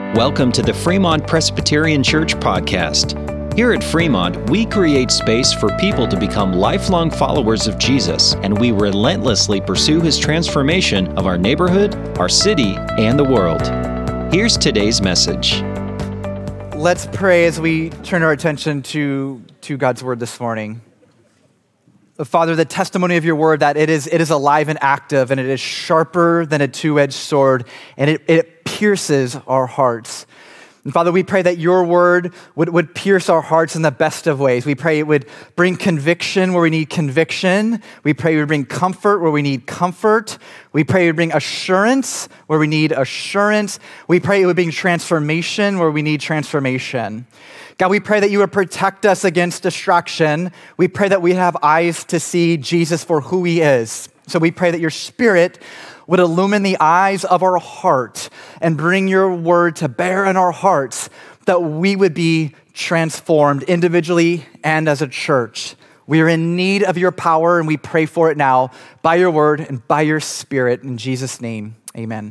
Welcome to the Fremont Presbyterian Church podcast. Here at Fremont, we create space for people to become lifelong followers of Jesus, and we relentlessly pursue His transformation of our neighborhood, our city, and the world. Here's today's message. Let's pray as we turn our attention to God's Word this morning. Father, the testimony of your Word that it is alive and active, and it is sharper than a two-edged sword, and it pierces our hearts. And Father, we pray that your Word would pierce our hearts in the best of ways. We pray it would bring conviction where we need conviction. We pray it would bring comfort where we need comfort. We pray it would bring assurance where we need assurance. We pray it would bring transformation where we need transformation. God, we pray that you would protect us against distraction. We pray that we have eyes to see Jesus for who he is. So we pray that your Spirit would illumine the eyes of our heart and bring your word to bear in our hearts, that we would be transformed individually and as a church. We are in need of your power, and we pray for it now by your word and by your Spirit. In Jesus' name, amen.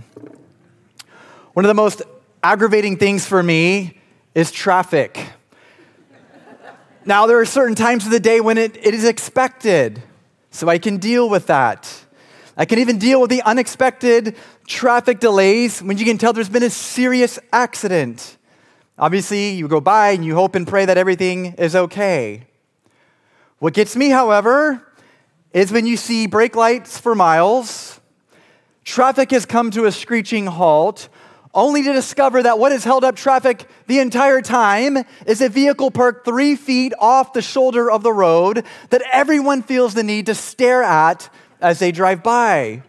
One of the most aggravating things for me is traffic. Now, there are certain times of the day when it is expected, so I can deal with that. I can even deal with the unexpected traffic delays when you can tell there's been a serious accident. Obviously, you go by and you hope and pray that everything is okay. What gets me, however, is when you see brake lights for miles, traffic has come to a screeching halt, only to discover that what has held up traffic the entire time is a vehicle parked 3 feet off the shoulder of the road that everyone feels the need to stare at as they drive by.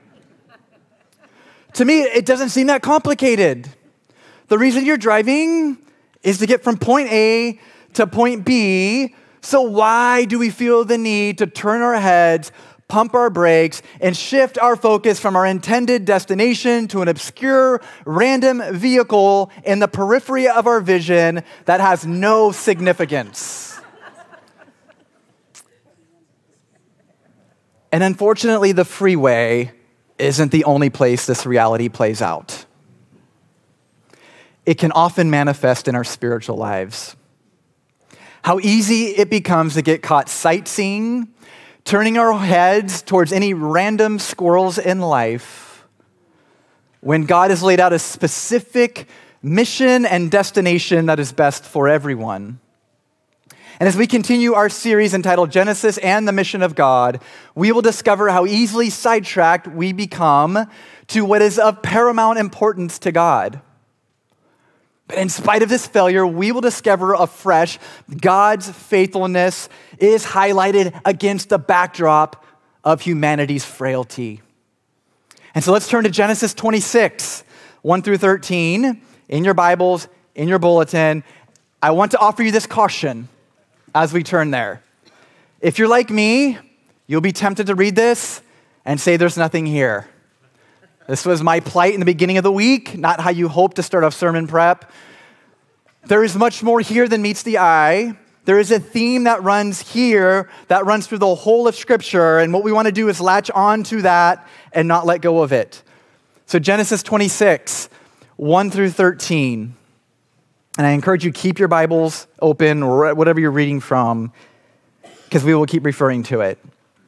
To me, it doesn't seem that complicated. The reason you're driving is to get from point A to point B, so why do we feel the need to turn our heads, pump our brakes, and shift our focus from our intended destination to an obscure, random vehicle in the periphery of our vision that has no significance? And unfortunately, the freeway isn't the only place this reality plays out. It can often manifest in our spiritual lives. How easy it becomes to get caught sightseeing, turning our heads towards any random squirrels in life, when God has laid out a specific mission and destination that is best for everyone. And as we continue our series entitled Genesis and the Mission of God, we will discover how easily sidetracked we become to what is of paramount importance to God. But in spite of this failure, we will discover afresh God's faithfulness is highlighted against the backdrop of humanity's frailty. And so let's turn to Genesis 26, 1 through 13, in your Bibles, in your bulletin. I want to offer you this caution as we turn there. If you're like me, you'll be tempted to read this and say there's nothing here. This was my plight in the beginning of the week, not how you hope to start off sermon prep. There is much more here than meets the eye. There is a theme that runs here, that runs through the whole of Scripture, and what we want to do is latch on to that and not let go of it. So Genesis 26, 1 through 13. And I encourage you, keep your Bibles open or whatever you're reading from, because we will keep referring to it.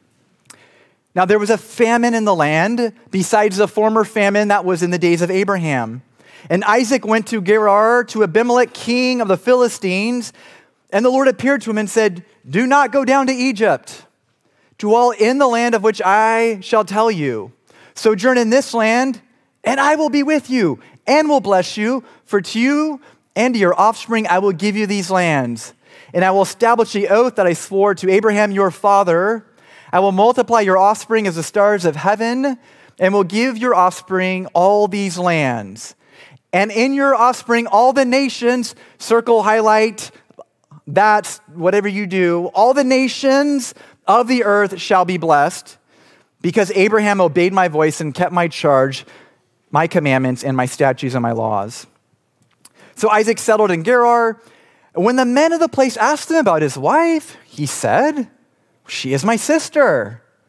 Now, there was a famine in the land besides the former famine that was in the days of Abraham. And Isaac went to Gerar, to Abimelech, king of the Philistines, and the Lord appeared to him and said, "Do not go down to Egypt, to all in the land of which I shall tell you. Sojourn in this land, and I will be with you, and will bless you, for to you and to your offspring I will give you these lands. And I will establish the oath that I swore to Abraham your father. I will multiply your offspring as the stars of heaven, and will give your offspring all these lands. And in your offspring all the nations," circle, highlight, that's whatever you do, "all the nations of the earth shall be blessed, because Abraham obeyed my voice and kept my charge, my commandments, and my statutes and my laws." So Isaac settled in Gerar. When the men of the place asked him about his wife, he said, "She is my sister."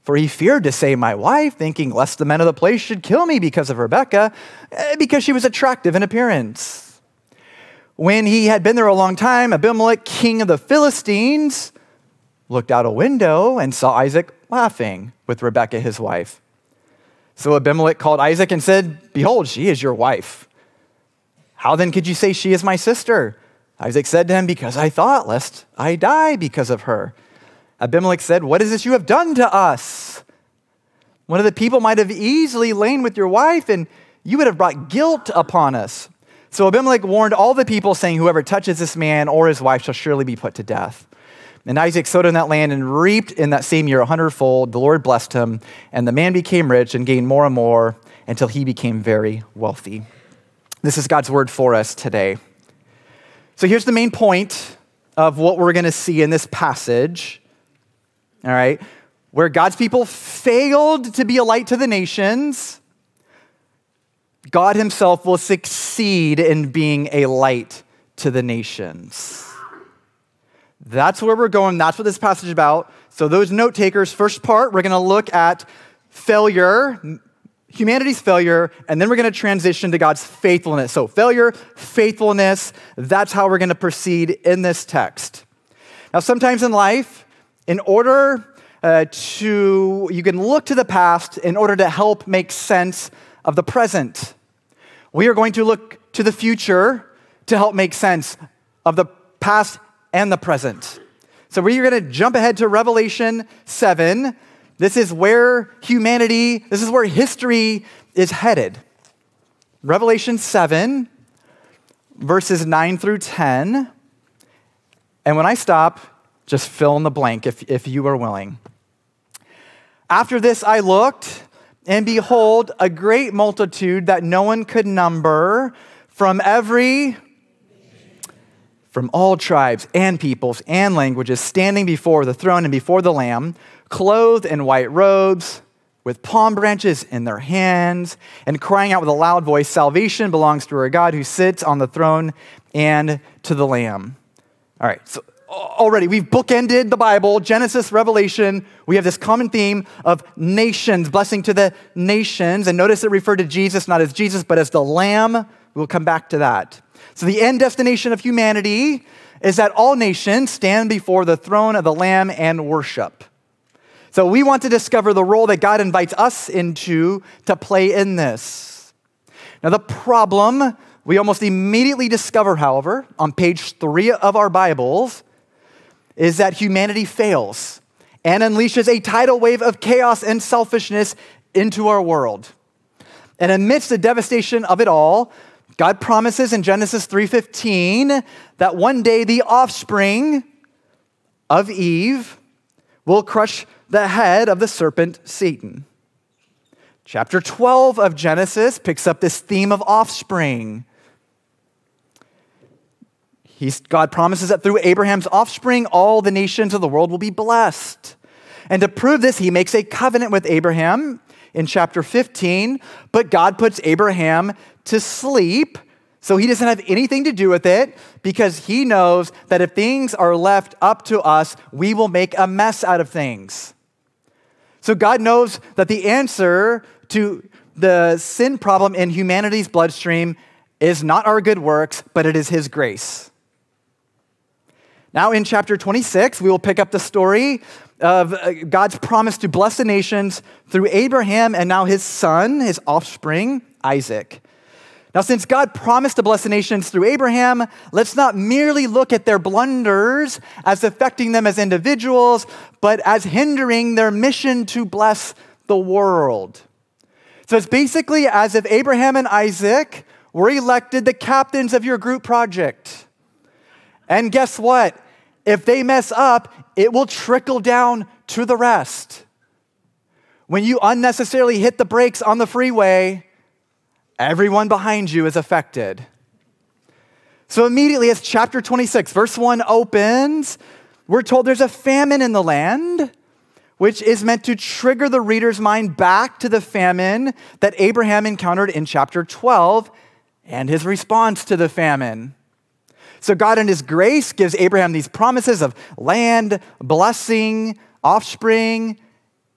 For he feared to say my wife, thinking lest the men of the place should kill me because of Rebekah, because she was attractive in appearance. When he had been there a long time, Abimelech, king of the Philistines, looked out a window and saw Isaac laughing with Rebekah, his wife. So Abimelech called Isaac and said, behold, she is your wife. How then could you say she is my sister? Isaac said to him, because I thought lest I die because of her. Abimelech said, what is this you have done to us? One of the people might have easily lain with your wife, and you would have brought guilt upon us. So Abimelech warned all the people, saying, whoever touches this man or his wife shall surely be put to death. And Isaac sowed in that land and reaped in that same year 100-fold. The Lord blessed him, and the man became rich and gained more and more until he became very wealthy. This is God's word for us today. So here's the main point of what we're going to see in this passage. All right, where God's people failed to be a light to the nations, God himself will succeed in being a light to the nations. That's where we're going. That's what this passage is about. So those note takers, first part, we're going to look at failure, humanity's failure, and then we're going to transition to God's faithfulness. So failure, faithfulness, that's how we're going to proceed in this text. Now, sometimes in life, in order you can look to the past in order to help make sense of the present. We are going to look to the future to help make sense of the past and the present. So we're going to jump ahead to Revelation 7. This is where history is headed. Revelation 7, verses 9 through 10. And when I stop, just fill in the blank if you are willing. After this I looked, and behold, a great multitude that no one could number from all tribes and peoples and languages, standing before the throne and before the Lamb, clothed in white robes, with palm branches in their hands, and crying out with a loud voice, salvation belongs to our God who sits on the throne and to the Lamb. All right, so already we've bookended the Bible, Genesis, Revelation. We have this common theme of nations, blessing to the nations. And notice it referred to Jesus not as Jesus, but as the Lamb. We'll come back to that. So the end destination of humanity is that all nations stand before the throne of the Lamb and worship. So we want to discover the role that God invites us into to play in this. Now the problem we almost immediately discover, however, on page 3 of our Bibles, is that humanity fails and unleashes a tidal wave of chaos and selfishness into our world. And amidst the devastation of it all, God promises in Genesis 3:15 that one day the offspring of Eve will crush the head of the serpent, Satan. Chapter 12 of Genesis picks up this theme of offspring. God promises that through Abraham's offspring, all the nations of the world will be blessed. And to prove this, he makes a covenant with Abraham in chapter 15, but God puts Abraham to sleep, so he doesn't have anything to do with it, because he knows that if things are left up to us, we will make a mess out of things. So God knows that the answer to the sin problem in humanity's bloodstream is not our good works, but it is his grace. Now in chapter 26, we will pick up the story of God's promise to bless the nations through Abraham and now his son, his offspring, Isaac. Now, since God promised to bless the nations through Abraham, let's not merely look at their blunders as affecting them as individuals, but as hindering their mission to bless the world. So it's basically as if Abraham and Isaac were elected the captains of your group project. And guess what? If they mess up, it will trickle down to the rest. When you unnecessarily hit the brakes on the freeway, everyone behind you is affected. So immediately as chapter 26, verse 1 opens, we're told there's a famine in the land, which is meant to trigger the reader's mind back to the famine that Abraham encountered in chapter 12 and his response to the famine. So God in his grace gives Abraham these promises of land, blessing, offspring,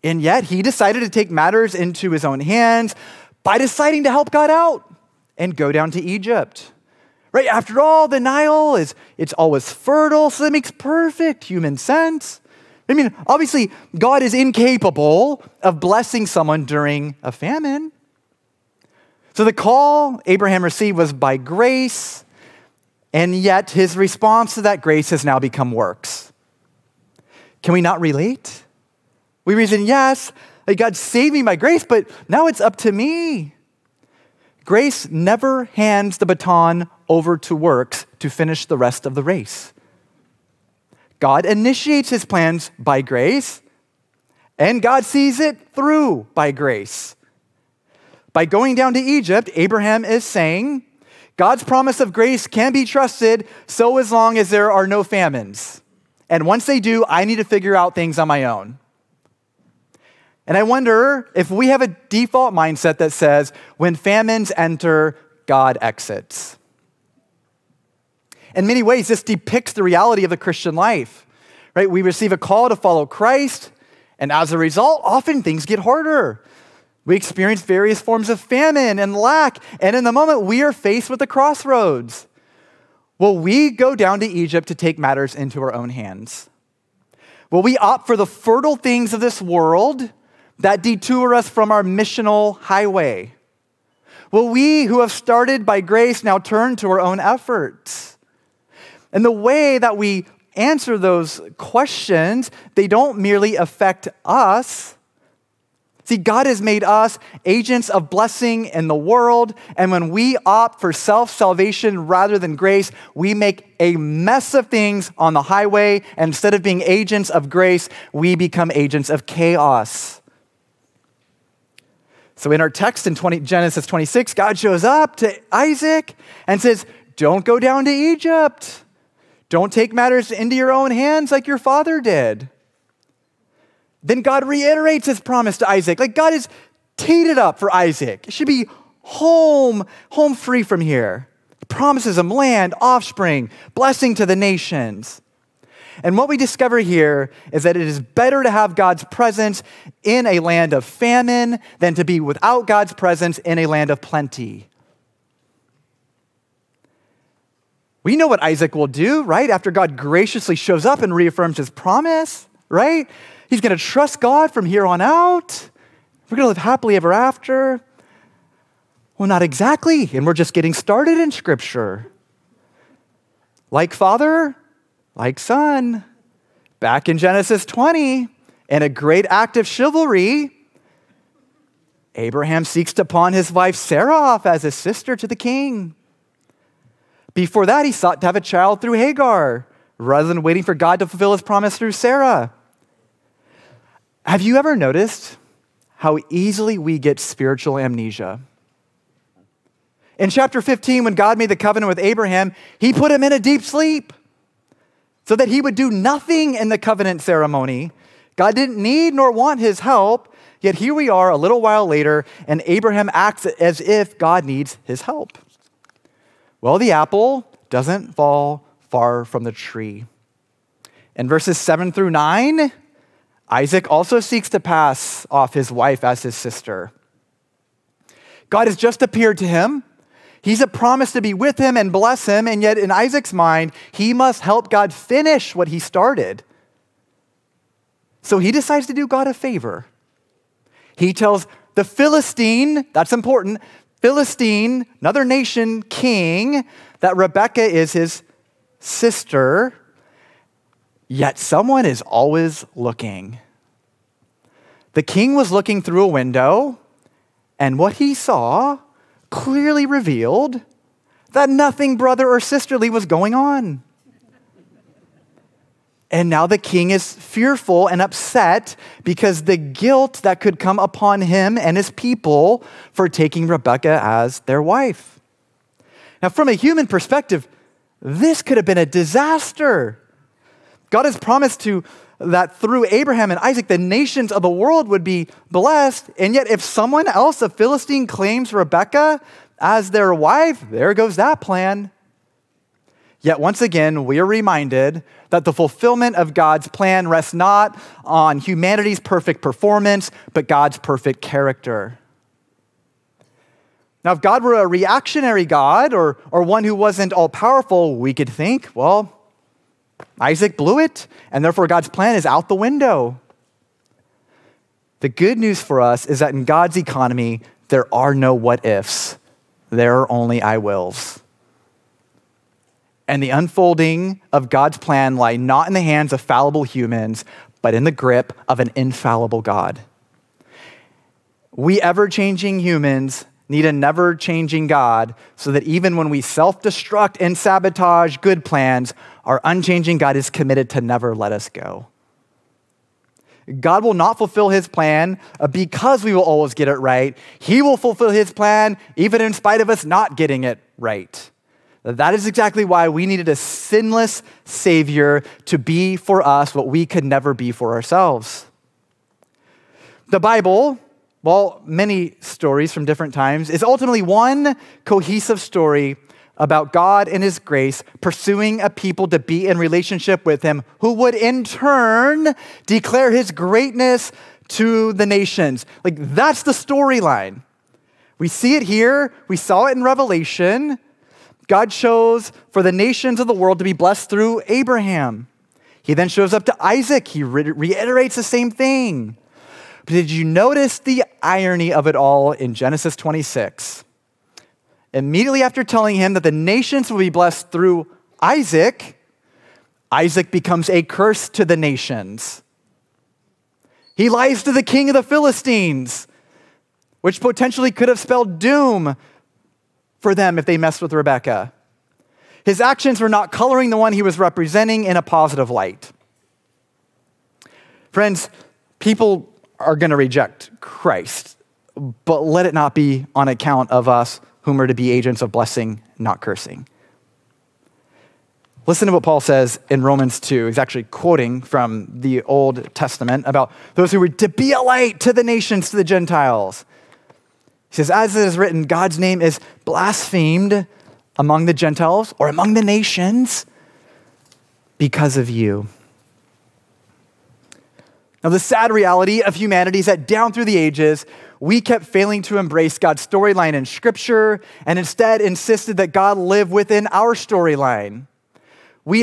And yet he decided to take matters into his own hands by deciding to help God out and go down to Egypt. Right? After all, the Nile it's always fertile, so that makes perfect human sense. I mean, obviously, God is incapable of blessing someone during a famine. So the call Abraham received was by grace, and yet his response to that grace has now become works. Can we not relate? We reason, yes, like God saved me by grace, but now it's up to me. Grace never hands the baton over to works to finish the rest of the race. God initiates his plans by grace, and God sees it through by grace. By going down to Egypt, Abraham is saying, God's promise of grace can be trusted so as long as there are no famines. And once they do, I need to figure out things on my own. And I wonder if we have a default mindset that says, when famines enter, God exits. In many ways, this depicts the reality of the Christian life, right? We receive a call to follow Christ, and as a result, often things get harder. We experience various forms of famine and lack, and in the moment, we are faced with a crossroads. Will we go down to Egypt to take matters into our own hands? Will we opt for the fertile things of this world that detour us from our missional highway? Will we, who have started by grace, now turn to our own efforts? And the way that we answer those questions, they don't merely affect us. See, God has made us agents of blessing in the world, and when we opt for self-salvation rather than grace, we make a mess of things on the highway, and instead of being agents of grace, we become agents of chaos. So in our text in Genesis 26, God shows up to Isaac and says, don't go down to Egypt. Don't take matters into your own hands like your father did. Then God reiterates his promise to Isaac. Like God has teed it up for Isaac. It should be home free from here. He promises him land, offspring, blessing to the nations. And what we discover here is that it is better to have God's presence in a land of famine than to be without God's presence in a land of plenty. We know what Isaac will do, right? After God graciously shows up and reaffirms his promise, right? He's going to trust God from here on out. We're going to live happily ever after. Well, not exactly. And we're just getting started in Scripture. Like father, like son. Back in Genesis 20, in a great act of chivalry, Abraham seeks to pawn his wife Sarah off as his sister to the king. Before that, he sought to have a child through Hagar, rather than waiting for God to fulfill his promise through Sarah. Have you ever noticed how easily we get spiritual amnesia? In chapter 15, when God made the covenant with Abraham, he put him in a deep sleep so that he would do nothing in the covenant ceremony. God didn't need nor want his help, yet here we are a little while later, and Abraham acts as if God needs his help. Well, the apple doesn't fall far from the tree. In verses 7 through 9, Isaac also seeks to pass off his wife as his sister. God has just appeared to him. He's a promise to be with him and bless him, and yet in Isaac's mind, he must help God finish what he started. So he decides to do God a favor. He tells the Philistine, that's important, Philistine, another nation king, that Rebekah is his sister, yet someone is always looking. The king was looking through a window, and what he saw clearly revealed that nothing brother or sisterly was going on. And now the king is fearful and upset because the guilt that could come upon him and his people for taking Rebekah as their wife. Now, from a human perspective, this could have been a disaster. God has promised that through Abraham and Isaac, the nations of the world would be blessed. And yet, if someone else, a Philistine, claims Rebekah as their wife, there goes that plan. Yet once again, we are reminded that the fulfillment of God's plan rests not on humanity's perfect performance, but God's perfect character. Now, if God were a reactionary God or one who wasn't all-powerful, we could think, well, Isaac blew it, and therefore God's plan is out the window. The good news for us is that in God's economy, there are no what-ifs. There are only I wills. And the unfolding of God's plan lie not in the hands of fallible humans, but in the grip of an infallible God. We ever-changing humans need a never-changing God so that even when we self-destruct and sabotage good plans, our unchanging God is committed to never let us go. God will not fulfill his plan because we will always get it right. He will fulfill his plan even in spite of us not getting it right. That is exactly why we needed a sinless Savior to be for us what we could never be for ourselves. The Bible, well, many stories from different times, is ultimately one cohesive story about God and his grace pursuing a people to be in relationship with him who would in turn declare his greatness to the nations. Like, that's the storyline. We see it here. We saw it in Revelation. God chose for the nations of the world to be blessed through Abraham. He then shows up to Isaac. He reiterates the same thing. But did you notice the irony of it all in Genesis 26? Immediately after telling him that the nations will be blessed through Isaac, Isaac becomes a curse to the nations. He lies to the king of the Philistines, which potentially could have spelled doom for them if they messed with Rebekah. His actions were not coloring the one he was representing in a positive light. Friends, people are going to reject Christ, but let it not be on account of us whom are to be agents of blessing, not cursing. Listen to what Paul says in Romans 2. He's actually quoting from the Old Testament about those who were to be a light to the nations, to the Gentiles. He says, as it is written, God's name is blasphemed among the Gentiles or among the nations because of you. Now, the sad reality of humanity is that down through the ages, we kept failing to embrace God's storyline in Scripture and instead insisted that God live within our storyline. We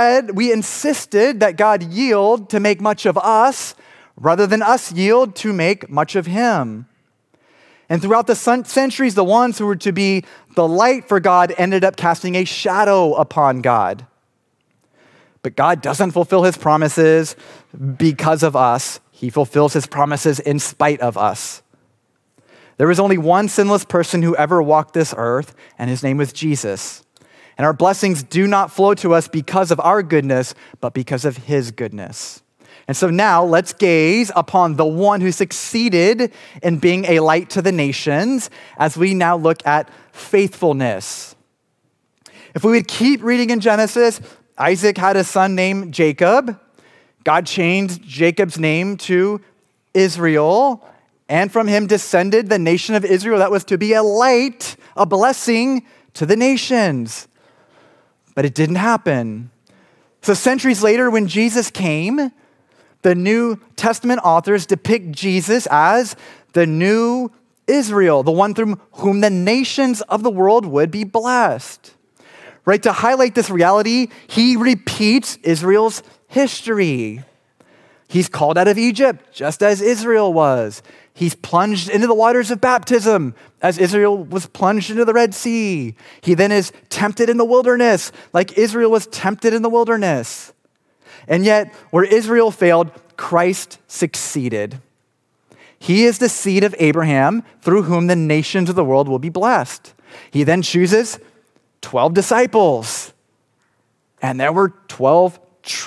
insisted that God yield to make much of us rather than us yield to make much of him. And throughout the centuries, the ones who were to be the light for God ended up casting a shadow upon God. But God doesn't fulfill his promises because of us. He fulfills his promises in spite of us. There was only one sinless person who ever walked this earth, and his name was Jesus. And our blessings do not flow to us because of our goodness, but because of his goodness. And so now let's gaze upon the one who succeeded in being a light to the nations as we now look at faithfulness. If we would keep reading in Genesis, Isaac had a son named Jacob. God changed Jacob's name to Israel, and from him descended the nation of Israel that was to be a light, a blessing to the nations. But it didn't happen. So centuries later, when Jesus came, the New Testament authors depict Jesus as the new Israel, the one through whom the nations of the world would be blessed. Right, to highlight this reality, he repeats Israel's history. He's called out of Egypt, just as Israel was. He's plunged into the waters of baptism, as Israel was plunged into the Red Sea. He then is tempted in the wilderness, like Israel was tempted in the wilderness. And yet, where Israel failed, Christ succeeded. He is the seed of Abraham, through whom the nations of the world will be blessed. He then chooses 12 disciples, and there were 12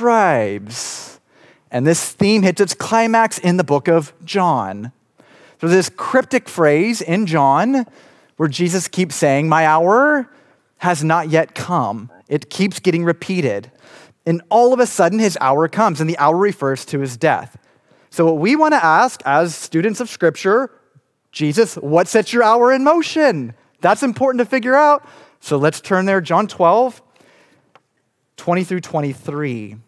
tribes. And this theme hits its climax in the book of John. So this cryptic phrase in John where Jesus keeps saying, "My hour has not yet come." It keeps getting repeated. And all of a sudden, his hour comes, and the hour refers to his death. So what we want to ask as students of Scripture, Jesus, what sets your hour in motion? That's important to figure out. So let's turn there, John 12. 20 through 23.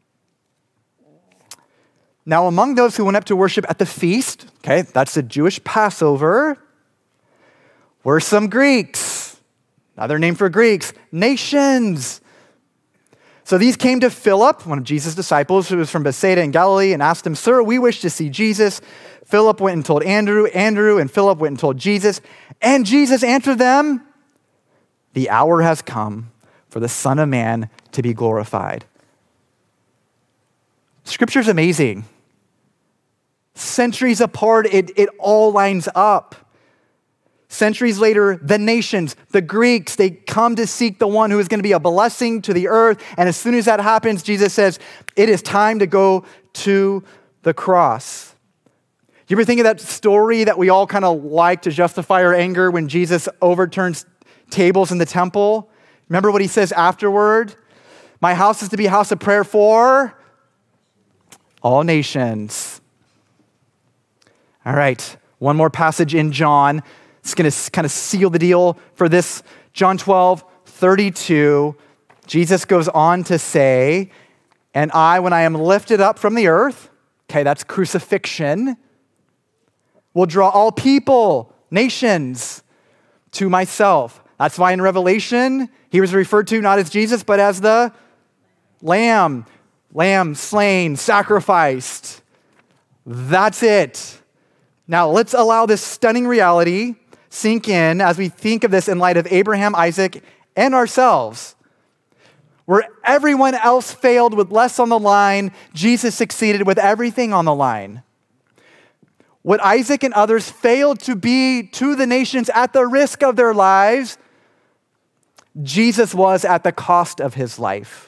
Now, among those who went up to worship at the feast, okay, that's the Jewish Passover, were some Greeks. Another name for Greeks, nations. So these came to Philip, one of Jesus' disciples, who was from Bethsaida in Galilee, and asked him, "Sir, we wish to see Jesus." Philip went and told Andrew. Andrew and Philip went and told Jesus. And Jesus answered them, "The hour has come for the Son of Man to be glorified." Scripture's amazing. Centuries apart, it all lines up. Centuries later, the nations, the Greeks, they come to seek the one who is going to be a blessing to the earth. And as soon as that happens, Jesus says, it is time to go to the cross. You ever think of that story that we all kind of like to justify our anger when Jesus overturns tables in the temple? Remember what he says afterward? My house is to be a house of prayer for all nations. All right, one more passage in John. It's going to kind of seal the deal for this. John 12:32. Jesus goes on to say, "And I, when I am lifted up from the earth," okay, that's crucifixion, "will draw all people, nations, to myself." That's why in Revelation, he was referred to not as Jesus, but as the Lamb slain, sacrificed. That's it. Now, let's allow this stunning reality sink in as we think of this in light of Abraham, Isaac, and ourselves. Where everyone else failed with less on the line, Jesus succeeded with everything on the line. What Isaac and others failed to be to the nations at the risk of their lives, Jesus was at the cost of his life.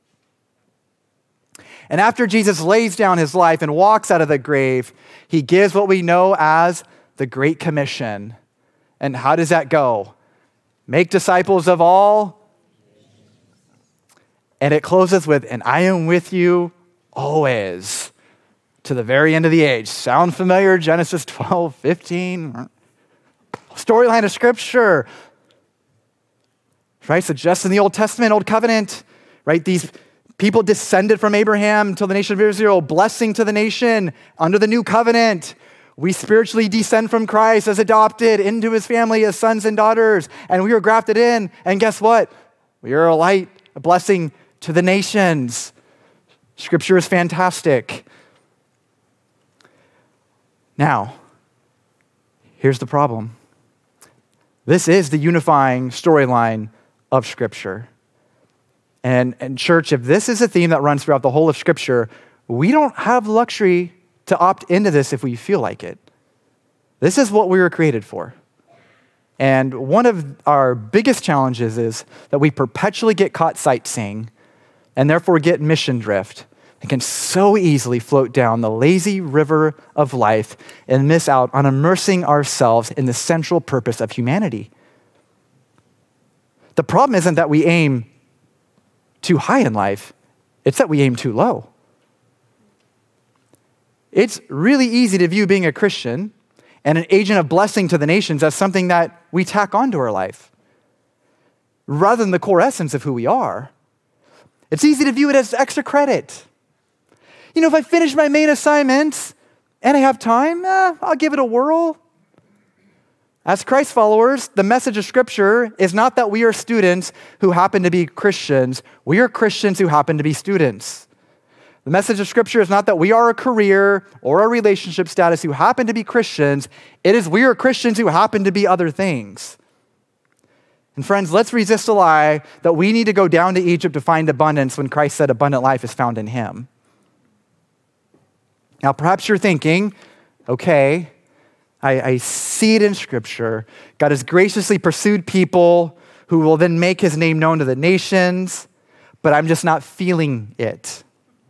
And after Jesus lays down his life and walks out of the grave, he gives what we know as the Great Commission. And how does that go? Make disciples of all. And it closes with, "And I am with you always to the very end of the age." Sound familiar? Genesis 12:15. Storyline of Scripture. Right? So just in the Old Testament, Old Covenant, right? These people descended from Abraham to the nation of Israel, blessing to the nation under the new covenant. We spiritually descend from Christ as adopted into his family as sons and daughters, and we are grafted in. And guess what? We are a light, a blessing to the nations. Scripture is fantastic. Now, here's the problem. This is the unifying storyline of Scripture. And church, if this is a theme that runs throughout the whole of Scripture, we don't have luxury to opt into this if we feel like it. This is what we were created for. And one of our biggest challenges is that we perpetually get caught sightseeing and therefore get mission drift and can so easily float down the lazy river of life and miss out on immersing ourselves in the central purpose of humanity. The problem isn't that we aim too high in life, it's that we aim too low. It's really easy to view being a Christian and an agent of blessing to the nations as something that we tack onto our life, rather than the core essence of who we are. It's easy to view it as extra credit. You know, if I finish my main assignments and I have time, I'll give it a whirl. As Christ followers, the message of Scripture is not that we are students who happen to be Christians. We are Christians who happen to be students. The message of Scripture is not that we are a career or a relationship status who happen to be Christians. It is we are Christians who happen to be other things. And friends, let's resist the lie that we need to go down to Egypt to find abundance when Christ said abundant life is found in him. Now, perhaps you're thinking, okay, I see it in Scripture. God has graciously pursued people who will then make his name known to the nations, but I'm just not feeling it.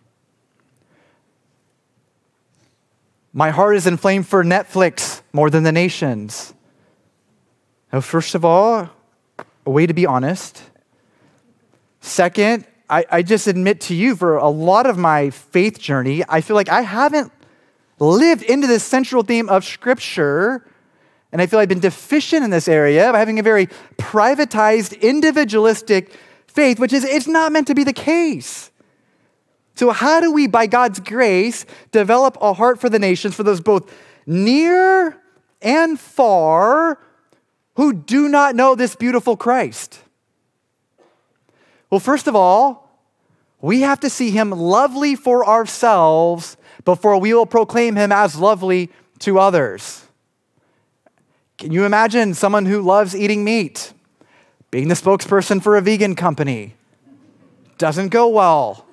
My heart is inflamed for Netflix more than the nations. Now, first of all, a way to be honest. Second, I just admit to you, for a lot of my faith journey, I feel like I haven't lived into this central theme of Scripture, and I feel I've been deficient in this area by having a very privatized, individualistic faith, which is it's not meant to be the case. So how do we, by God's grace, develop a heart for the nations, for those both near and far who do not know this beautiful Christ? Well, first of all, we have to see him lovely for ourselves before we will proclaim him as lovely to others. Can you imagine someone who loves eating meat being the spokesperson for a vegan company? Doesn't go well.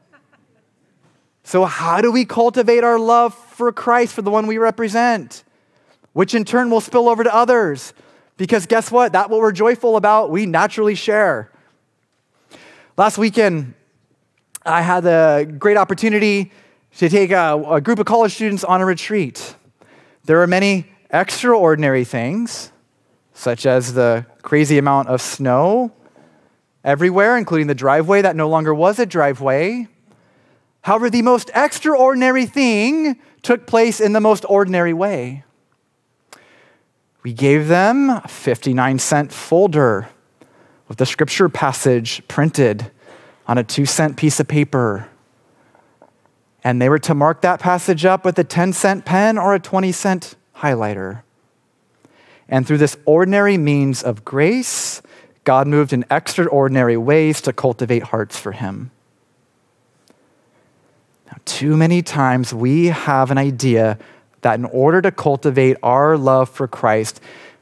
So how do we cultivate our love for Christ, for the one we represent? Which in turn will spill over to others. Because guess what? That what we're joyful about, we naturally share. Last weekend, I had the great opportunity to take a group of college students on a retreat. There are many extraordinary things, such as the crazy amount of snow everywhere, including the driveway that no longer was a driveway. However, the most extraordinary thing took place in the most ordinary way. We gave them a 59-cent folder with the scripture passage printed on a 2-cent piece of paper. And they were to mark that passage up with a 10-cent pen or a 20-cent highlighter. And through this ordinary means of grace, God moved in extraordinary ways to cultivate hearts for him. Now, too many times we have an idea that in order to cultivate our love for Christ,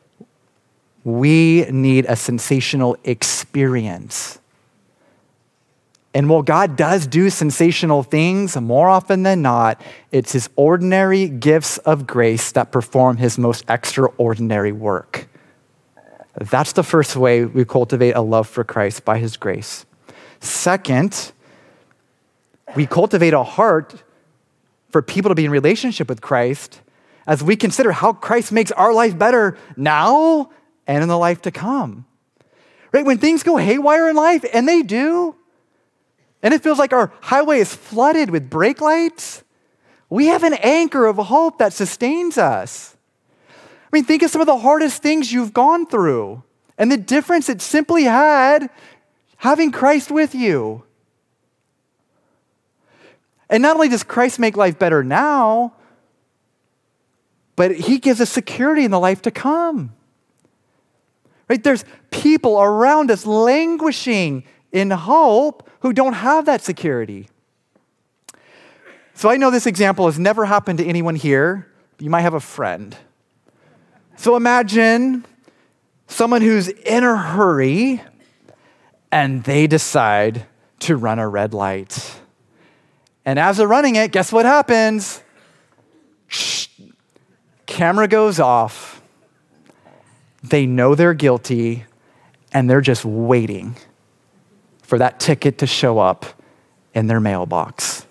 we need a sensational experience. And while God does do sensational things, more often than not, it's his ordinary gifts of grace that perform his most extraordinary work. That's the first way we cultivate a love for Christ, by his grace. Second, we cultivate a heart for people to be in relationship with Christ as we consider how Christ makes our life better now and in the life to come. Right? When things go haywire in life, and they do, and it feels like our highway is flooded with brake lights, we have an anchor of hope that sustains us. I mean, think of some of the hardest things you've gone through and the difference it simply had having Christ with you. And not only does Christ make life better now, but he gives us security in the life to come. Right? There's people around us languishing in hope who don't have that security. So I know this example has never happened to anyone here. You might have a friend. So imagine someone who's in a hurry and they decide to run a red light. And as they're running it, guess what happens? Shh. Camera goes off. They know they're guilty, and they're just waiting for that ticket to show up in their mailbox.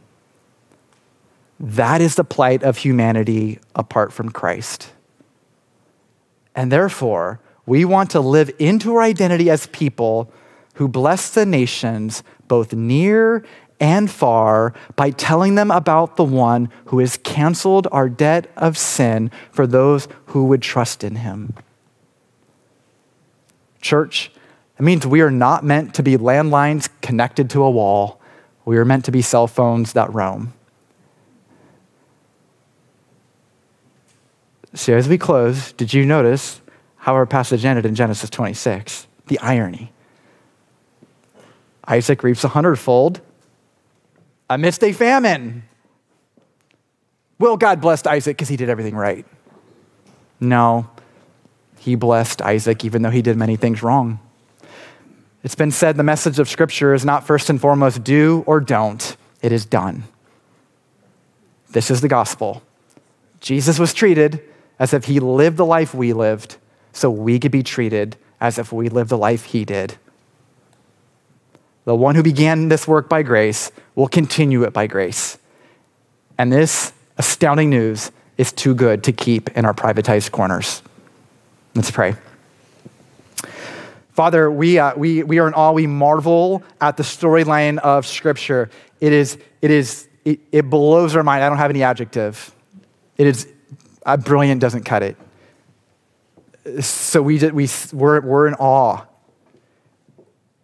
That is the plight of humanity apart from Christ. And therefore, we want to live into our identity as people who bless the nations both near and far by telling them about the one who has canceled our debt of sin for those who would trust in him. Church, it means we are not meant to be landlines connected to a wall. We are meant to be cell phones that roam. So as we close, did you notice how our passage ended in Genesis 26? The irony. Isaac reaps 100-fold amidst a famine. Well, God blessed Isaac because he did everything right. No, he blessed Isaac even though he did many things wrong. It's been said the message of Scripture is not first and foremost do or don't. It is done. This is the gospel. Jesus was treated as if he lived the life we lived so we could be treated as if we lived the life he did. The one who began this work by grace will continue it by grace. And this astounding news is too good to keep in our privatized corners. Let's pray. Father, we are in awe. We marvel at the storyline of Scripture. It blows our mind. I don't have any adjective. It is brilliant. Doesn't cut it. So we're in awe.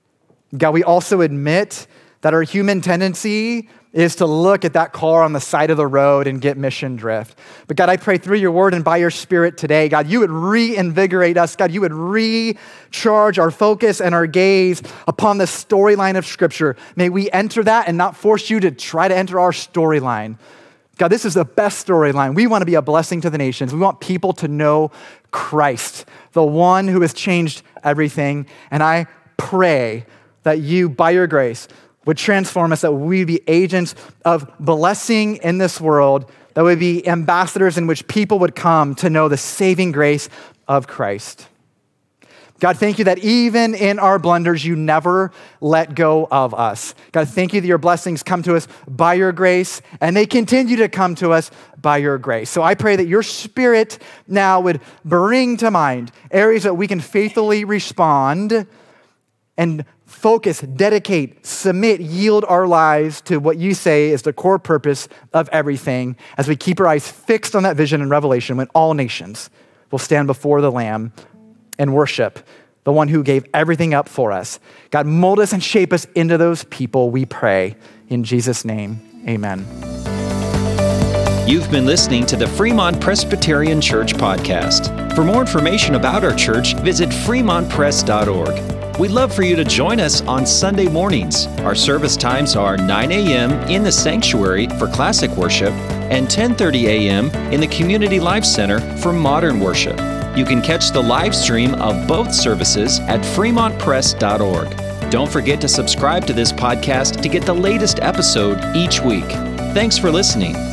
God, we also admit that our human tendency is to look at that car on the side of the road and get mission drift. But God, I pray through your word and by your spirit today, God, you would reinvigorate us. God, you would recharge our focus and our gaze upon the storyline of Scripture. May we enter that and not force you to try to enter our storyline. God, this is the best storyline. We want to be a blessing to the nations. We want people to know Christ, the one who has changed everything. And I pray that you, by your grace, would transform us, that we'd be agents of blessing in this world, that would be ambassadors in which people would come to know the saving grace of Christ. God, thank you that even in our blunders, you never let go of us. God, thank you that your blessings come to us by your grace, and they continue to come to us by your grace. So I pray that your Spirit now would bring to mind areas that we can faithfully respond and focus, dedicate, submit, yield our lives to what you say is the core purpose of everything as we keep our eyes fixed on that vision in Revelation when all nations will stand before the Lamb and worship the one who gave everything up for us. God, mold us and shape us into those people, we pray. In Jesus' name, amen. You've been listening to the Fremont Presbyterian Church podcast. For more information about our church, visit fremontpres.org. We'd love for you to join us on Sunday mornings. Our service times are 9 a.m. in the sanctuary for classic worship and 10:30 a.m. in the Community Life Center for modern worship. You can catch the live stream of both services at fremontpres.org. Don't forget to subscribe to this podcast to get the latest episode each week. Thanks for listening.